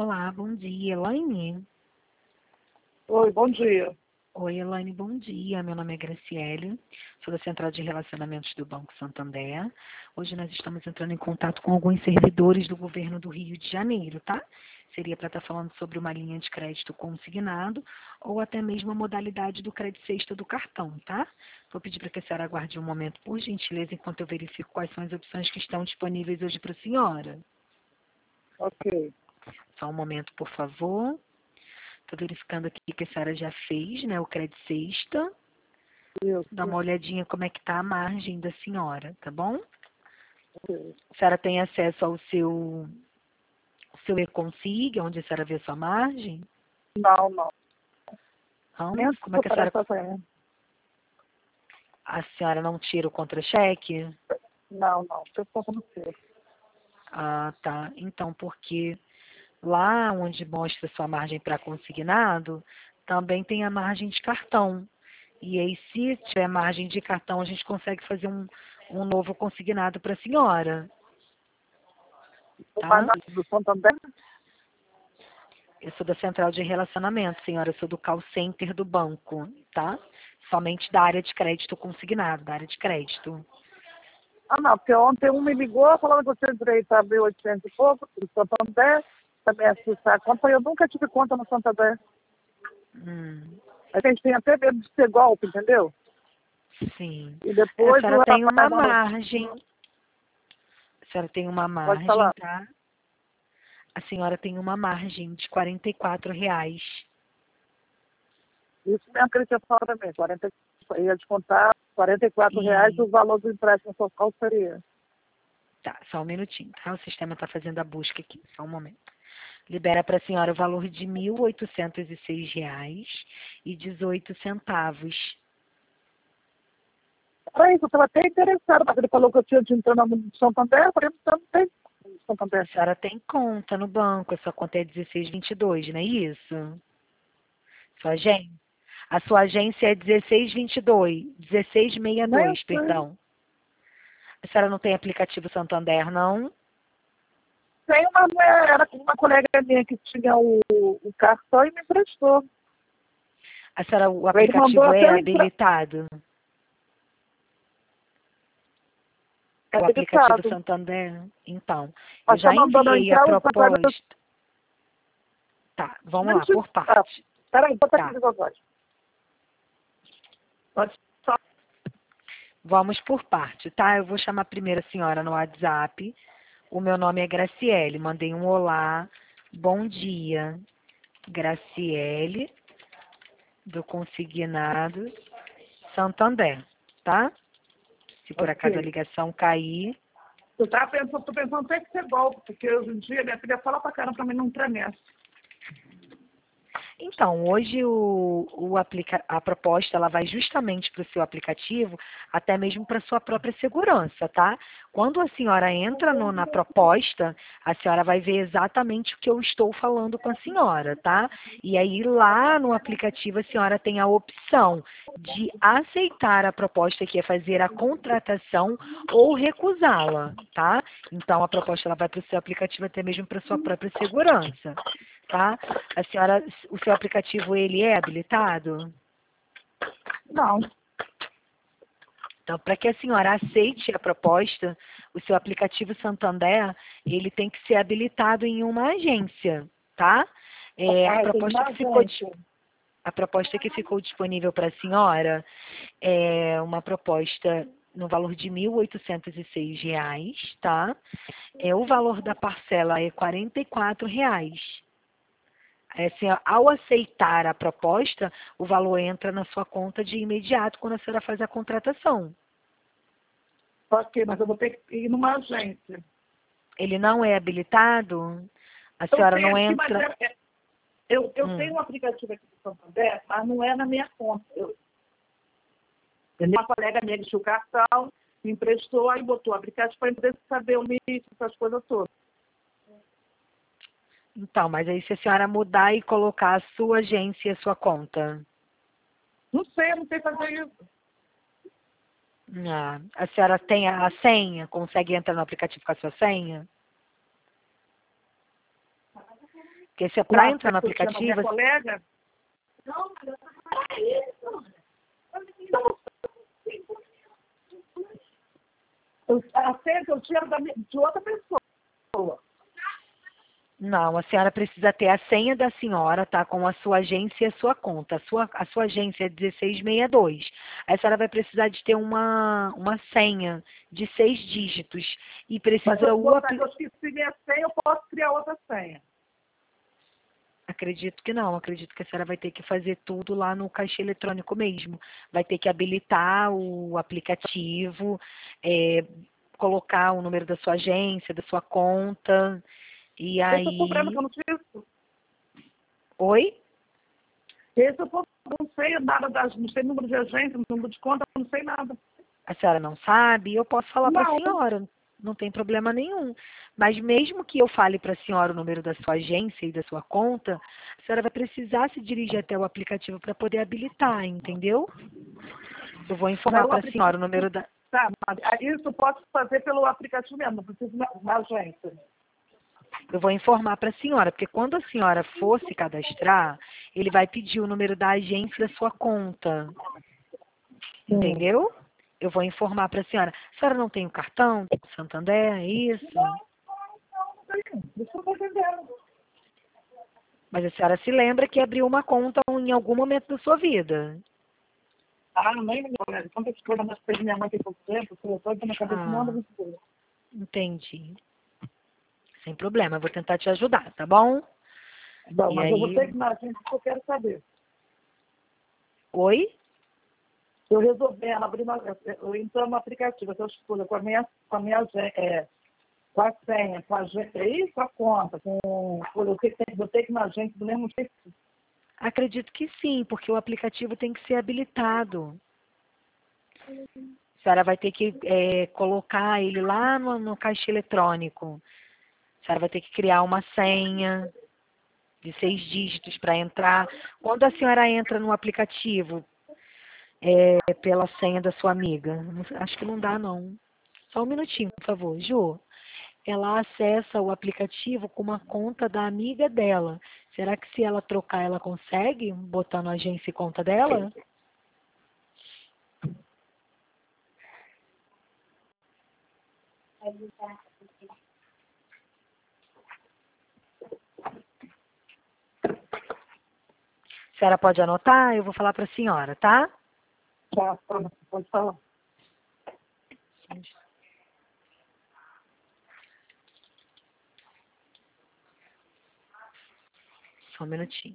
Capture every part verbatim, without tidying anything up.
Olá, bom dia, Elaine. Oi, bom dia. Oi, Elaine, bom dia. Meu nome é Graciele, sou da Central de Relacionamentos do Banco Santander. Hoje nós estamos entrando em contato com alguns servidores do governo do Rio de Janeiro, tá? Seria para estar falando sobre uma linha de crédito consignado ou até mesmo a modalidade do crédito sexta do cartão, tá? Vou pedir para que a senhora aguarde um momento, por gentileza, enquanto eu verifico quais são as opções que estão disponíveis hoje para a senhora. Ok. Só um momento, por favor. Estou verificando aqui que a senhora já fez, né, o crédito sexta. Isso. Dá uma olhadinha como é que está a margem da senhora, tá bom? Ok. A senhora tem acesso ao seu, seu e-consig, onde a senhora vê sua margem? Não, não. Não? Nem Como é que a senhora... essa senha. A senhora não tira o contra-cheque? Não, não. Estou falando sério. Ah, tá. Então, porque lá onde mostra sua margem para consignado, também tem a margem de cartão. E aí, se tiver margem de cartão, a gente consegue fazer um, um novo consignado para a senhora. O Tá? mais do Santander? Eu sou da Central de Relacionamento, senhora. Eu sou do call center do banco, tá? Somente da área de crédito consignado, da área de crédito. Ah, não, porque ontem um me ligou falando que eu tinha direito a abrir oitocentos e pouco, do Santander, também assustar a conta, eu nunca tive conta no Santander. Hum, A gente tem até medo de ser golpe, entendeu? sim. E A depois o senhora tem uma rapaz mandou, margem. A senhora tem uma pode margem, falar. tá? A senhora tem uma margem de quarenta e quatro reais. Isso mesmo que ele tinha falado também, quarenta, ia descontar quarenta e quatro reais E o valor do empréstimo social seria. tá, só um minutinho, tá? O sistema está fazendo a busca aqui, só um momento. Libera para a senhora o valor de mil oitocentos e seis reais e dezoito centavos. Era isso, eu estava até interessada, mas ele falou que eu tinha de entrar no Santander, eu falei, não tem A Santander. senhora tem conta no banco, a sua conta é dezesseis vinte e dois, não é isso? Sua agência? A sua agência é dezesseis vinte e dois, dezesseis sessenta e Nem eu dois, sei. perdão. A senhora não tem aplicativo Santander, não? Tem uma, mulher- era uma colega minha que tinha o, o cartão e me emprestou. A senhora, o Ele mandou aplicativo até é eu entrar. habilitado? É O aplicativo habilitado. Santander? Então, eu Mas tá já mandando eu enviei a entrar, o Santander... proposta. Tá, vamos lá, Nem te... por Ah, parte. peraí, bota aqui Tá, de voz. Pode só. vamos por parte, tá? Eu vou chamar primeiro a senhora no WhatsApp. O meu nome é Graciele. Mandei um olá. Bom dia, Graciele, do Consignado Santander, tá? Se por acaso a Ok. ligação cair. Eu tava pensando, tô pensando até que ser golpe, porque hoje em dia minha filha fala pra caramba pra mim não entrar nessa. Então, hoje o, o aplica, a proposta ela vai justamente para o seu aplicativo, até mesmo para a sua própria segurança, tá? Quando a senhora entra no- na proposta, a senhora vai ver exatamente o que eu estou falando com a senhora, tá? E aí lá no aplicativo a senhora tem a opção de aceitar a proposta, que é fazer a contratação ou recusá-la, tá? Então a proposta ela vai para o seu aplicativo até mesmo para a sua própria segurança. Tá? A senhora, o seu aplicativo ele é habilitado? Não. Então, para que a senhora aceite a proposta, o seu aplicativo Santander, ele tem que ser habilitado em uma agência, tá? É, a Papai, tem proposta que mais ficou dis- gente. a proposta que ficou disponível para a senhora é uma proposta no valor de mil oitocentos e seis reais, tá? É, o valor da parcela é quarenta e quatro reais. É assim, ó, ao aceitar a proposta, o valor entra na sua conta de imediato quando a senhora faz a contratação. Ok, mas eu vou ter que ir numa agência. Ele não é habilitado, a Eu senhora tenho não aqui, mas entra. é, é- eu, eu Hum, tenho um aplicativo aqui do Santander, mas não é na minha conta. Eu, uma colega minha que tinha o cartão, me emprestou, aí botou o aplicativo para poder saber o limite, essas coisas todas. então, mas aí se a senhora mudar e colocar a sua agência e a sua conta, Não sei, eu não sei fazer isso. ah, a senhora tem a a senha? Consegue entrar no aplicativo com a sua senha? Porque se é para Lá, entrar no que eu chamo a minha aplicativo, colega. Não, eu, a senha que eu tinha era da mi- de outra pessoa. não, a senhora precisa ter a senha da senhora, tá? Com a sua agência e a sua conta. A sua, a sua agência é dezesseis sessenta e dois. Aí a senhora vai precisar de ter uma, uma senha de seis dígitos. E Mas se precisa eu o botar apli... que eu esqueci minha senha, eu posso criar outra senha. Acredito que não. Acredito que a senhora vai ter que fazer tudo lá no caixa eletrônico mesmo. Vai ter que habilitar o aplicativo, é, colocar o número da sua agência, da sua conta. E Esse é o problema que aí... eu não fiz. Oi? Esse eu não sei nada das, não sei número de agência, número de conta, não sei nada. A senhora não sabe? Eu posso falar para a Não, senhora, não tem problema nenhum. Mas mesmo que eu fale para a senhora o número da sua agência e da sua conta, a senhora vai precisar se dirigir até o aplicativo para poder habilitar, entendeu? Eu vou informar não, o para a senhora o aplicativo, número da... tá, mas isso eu posso fazer pelo aplicativo mesmo, não preciso na, na agência. Eu vou informar para a senhora, porque quando a senhora for se cadastrar, ele vai pedir o número da agência e da sua conta. Sim. Entendeu? Eu vou informar para a senhora. A senhora não tem o cartão do Santander, é isso? Não, não tem. Isso eu estou entendendo. Mas a senhora se lembra que abriu uma conta em algum momento da sua vida. Ah, não lembro, olha, quantas coisas nós fez minha mãe tem pouco tempo, eu estou na minha cabeça, não anda Ah, muito coisa. entendi. Sem problema, eu vou tentar te ajudar, tá bom? Bom, E mas eu vou aí... ter que ir na agência que eu quero saber. Oi? Se eu resolver ela abrir uma, eu entrar no aplicativo, se eu escolho com a minha, com a minha agê- é, com a senha, com a agência, e com a conta, com, com eu tenho, que- eu tenho que ir na agência do mesmo jeito. Acredito que sim, porque o aplicativo tem que ser habilitado. A senhora vai ter que é, colocar ele lá no, no caixa eletrônico. A senhora vai ter que criar uma senha de seis dígitos para entrar. Quando a senhora entra no aplicativo é, pela senha da sua amiga, não sei, acho que não dá não. Só um minutinho, por favor. Ju, ela acessa o aplicativo com uma conta da amiga dela. Será que se ela trocar, ela consegue, botando a agência e conta dela? A senhora pode anotar? Eu vou falar para a senhora, tá? Tá, pode pode falar. Só um minutinho.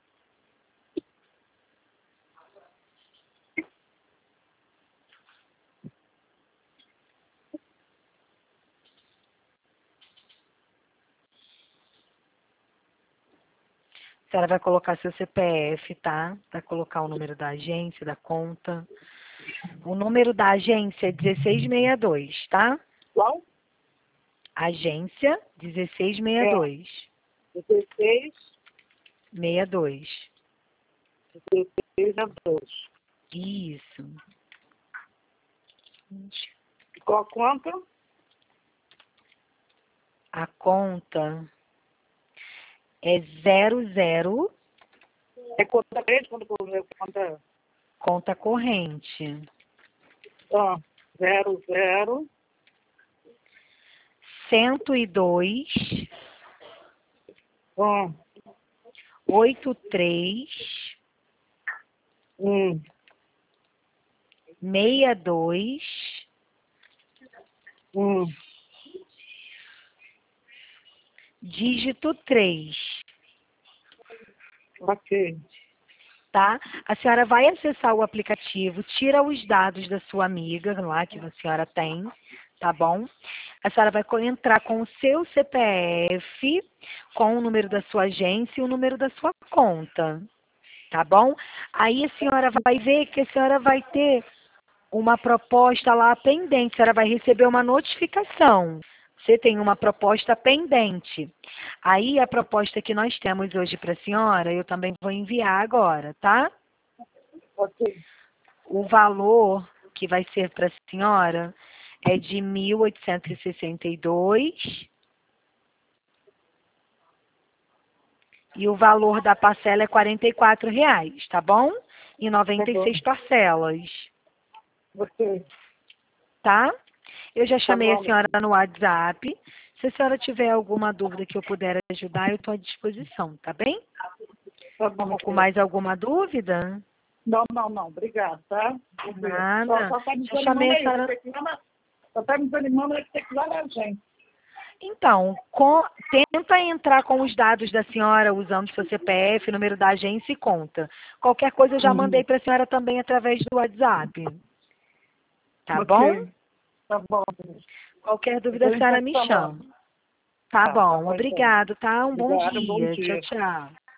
A senhora vai colocar seu C P F, tá? Vai colocar o número da agência, da conta. O número da agência é dezesseis sessenta e dois, tá? Qual? Agência dezesseis sessenta e É, dois. dezesseis, sessenta e dois. dezesseis a dois. Isso. Qual a conta? A conta é zero zero, É conta grande, conta por meu, conta. conta corrente. Ah, zero, zero, cento e dois, um, oitenta e três, um, sessenta e dois, um. dígito três. Ok. Tá? A senhora vai acessar o aplicativo, tira os dados da sua amiga lá que a senhora tem, tá bom? A senhora vai co- entrar com o seu C P F, com o número da sua agência e o número da sua conta, tá bom? Aí a senhora vai ver que a senhora vai ter uma proposta lá pendente, a senhora vai receber uma notificação. Você tem uma proposta pendente. Aí a proposta que nós temos hoje para a senhora, eu também vou enviar agora, tá? Ok. O valor que vai ser para a senhora é de mil oitocentos e sessenta e dois E o valor da parcela é quarenta e quatro reais, tá bom? Em noventa e seis parcelas, Ok. tá? Eu já chamei Tá a bom. senhora no WhatsApp. Se a senhora tiver alguma dúvida que eu puder ajudar, eu estou à disposição, tá bem? Tá bom. Ficou com mais alguma dúvida? Não, não, não. Obrigado, tá? Nada. Só, só tá me Já chamei desanimando a aí. senhora. Tem que ir lá na- Só tá me desanimando aí que tem que ir lá na gente. Então, com- tenta entrar com os dados da senhora usando seu C P F, número da agência e conta. Qualquer coisa eu já mandei Uhum. para a senhora também através do WhatsApp. Tá bom? Ok. Tá bom. Qualquer dúvida Depois a a gente senhora vai se me falando. chama. Tá Tá, tá bom. bom então. Obrigado, tá? Um bom Obrigada, bom dia. Tchau, dia. tchau.